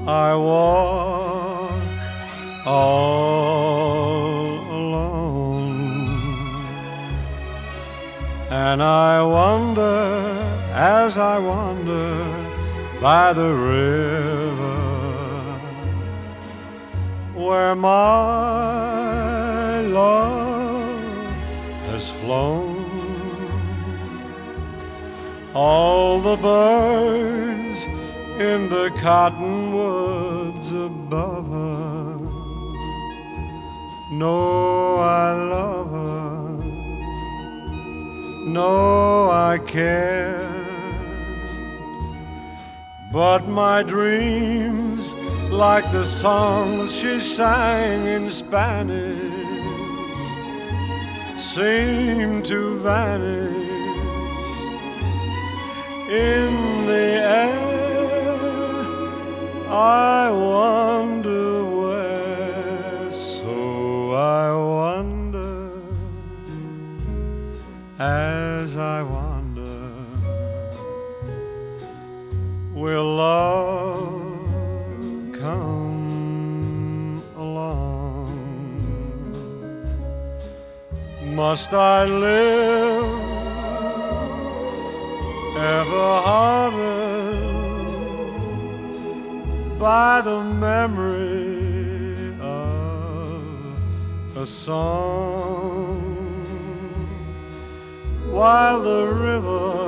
I walk all alone, and I wonder as I wander by the river where my love has flown. All the birds in the cottonwoods above her know I love her, know I care. But my dreams, like the songs she sang in Spanish, seem to vanish in the air. I wonder where, so I wonder as I wander, will love come along? Must I live ever haunted by the memory of a song, while the river